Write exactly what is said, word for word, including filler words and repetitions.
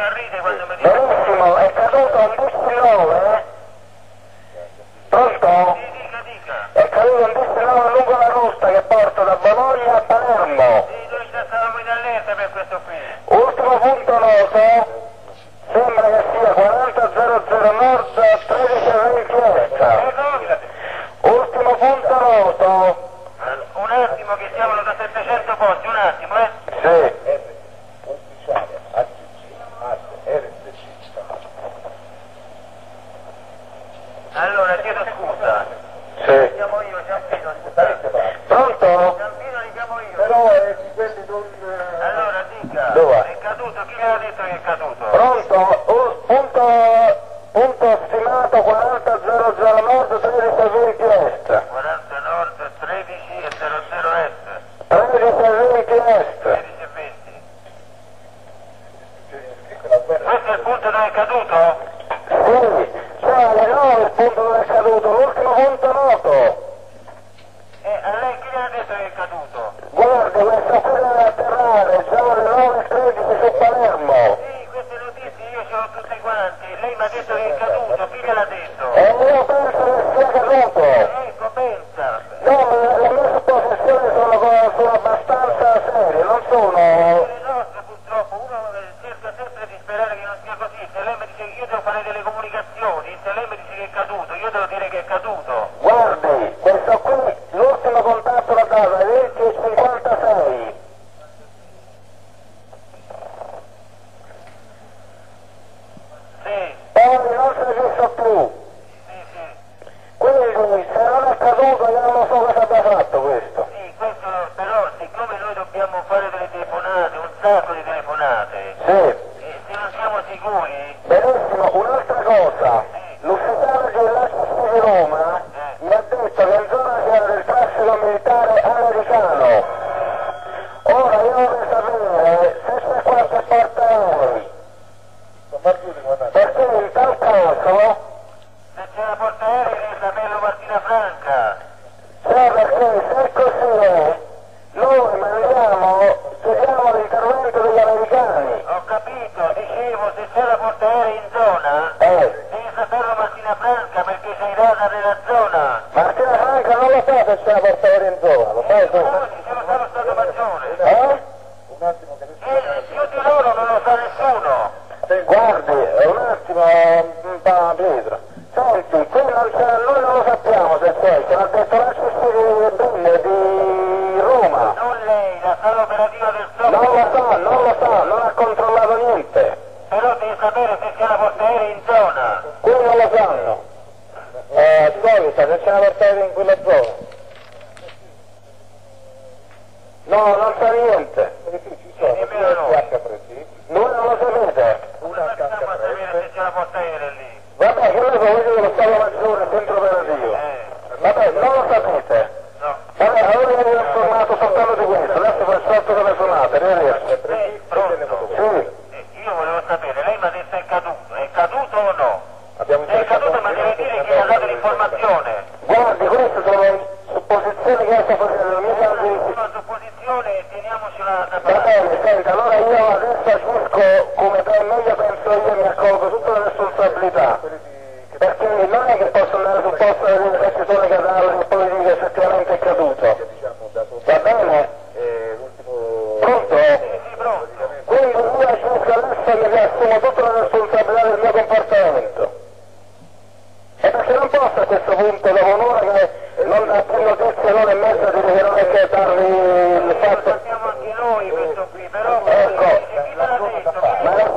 a ridere quando mi dice... Benissimo, è caduto un distilone, pronto? Sì, dica, dica. È caduto un distilone lungo la rotta che porta da Bologna a Palermo. Sì, noi già stavamo in allerta per questo qui. Ultimo punto noto, sembra che sia quaranta zero zero nord tredici venti est. Ultimo punto noto. Un attimo che siamo da settecento posti, un attimo, eh. Sì. Ufficiale, A C C, A S, R S C. Allora, chiedo scusa. Sì. Chiamo io, Giampino. Pronto? Giampino li chiamo io. Però è di quelli non... Allora, dica. Dove? È caduto, chi mi ha detto che è caduto? Pronto? Un punto, punto stimato quaranta zero zero nord tredici venti est. quaranta nord, tredici e zero zero est. tredici venti est. tredici e venti. Questo è il punto dove è caduto? Sì, cioè no il punto dove è caduto, l'ultimo punto noto. Eh, a lei chi le ha detto che è caduto? Guarda, questa sera deve atterrare, già alle nove e tredici su Palermo. Sì, queste notizie io ce l'ho tutte quanti. Lei mi ha detto che è caduto, chi gliel'ha detto? E io penso che sia caduto. Ecco, pensa. No, le, le mie supposizioni sono, sono abbastanza serie, non sono... Le nostre purtroppo, uno cerca sempre di sperare che non sia così. Se lei mi dice che io devo fare delle comunicazioni, se lei mi dice che è caduto, io devo dire che è caduto. Guardi, questo qui, l'ultimo contatto l'ha dato alle venti e cinquantasei. Sì, Poi non si è visto più. sì, sì. Quindi, se non è caduto, io non so cosa abbia fatto questo. Sì, questo però siccome noi dobbiamo fare delle telefonate, un sacco di telefonate, Sì. e se non siamo sicuri, Benissimo, un'altra cosa. L'ufficiale dell'A C C di Roma mi ha detto che in zona c'era del traffico militare americano. Ora io vorrei sapere se c'è qualche portaerei. Perché in tal caso, se c'è la portaerei deve saperlo Martina Franca. cioè perché se così è, noi mandiamo, chiediamo l'intervento degli americani. Ho capito, dicevo, se c'è la portaerei in zona, Eh, devi saperlo Martina Franca perché sei radar nella zona. Martina Franca non lo sa se c'è la portaerei in zona, lo sai tu? Scusi, se lo sa lo Stato Maggiore. Eh? Un attimo che adesso... E più di loro non lo sa nessuno. Guardi, un attimo, mm, pa- Pietro. Senti, qui non c'è, noi non lo sappiamo se c'è, ce l'ha detto la C C di, di Roma. Non lei, la sala operativa del Non lo Sopra. sa, non lo sa, non ha controllato niente. Però devi sapere se c'è la portaerei in zona. Qui non lo sanno. Eh, Solita, se c'è una portaerei in quella zona. No, non sa niente. Nemmeno noi. Voi non lo sapete. Come facciamo a sapere se c'è la portaerei lì? Vabbè, che noi sapete dello Stato Maggiore, centro operativo. Eh, Vabbè, non lo sapete. no. Vabbè, allora io vi ho informato soltanto di questo, adesso faccio otto telefonate, arrivederci. Sì, pronto. Sì, Eh, io volevo sapere, lei mi ha detto è caduto, è caduto o no? Abbiamo Se è caduto mi deve dire chi ha dato l'informazione. guardi, queste sono supposizioni che sto facendo, mi sa di... Una supposizione e teniamocela da Va parte. bene, senta, allora io adesso agisco come per meglio penso io, mi accolgo tutta la responsabilità. Perché non è che posso andare sul posto e dire questi sono i cadaveri e poi dire che effettivamente è caduto. Va bene? Pronto? Sì, pronto. Quindi io agisco adesso e mi assumo tutta la responsabilità del mio comportamento. E perché non posso a questo punto, dopo un'ora che non dà più notizie, non e mezza, dire che non è che darvi il Lo fatto... sappiamo anche noi questo qui, però Ecco. chi te l'ha detto? Ma lo